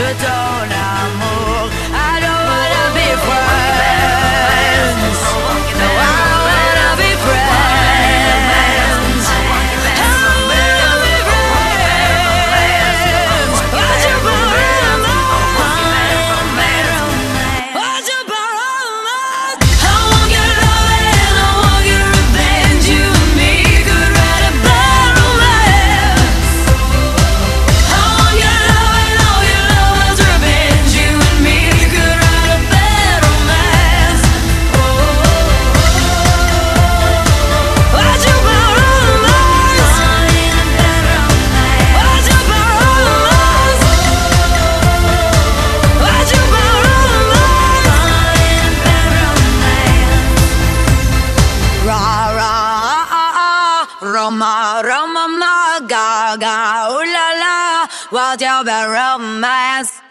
de ton amour. I don't wanna be friends. No, I wanna be friends. I wanna be friends. Why'd you borrow mine? Why'd you borrow mine? I won't get love and I won't get revenge. You and me could write a bad romance. I won't get love and all your love was revenge. You and me could write a bad romance. Why'd you borrow mine? Why'd you borrow mine? Why'd you borrow mine? Ra ra Roma Roma ma ga ga ooh la la, what's your bad romance?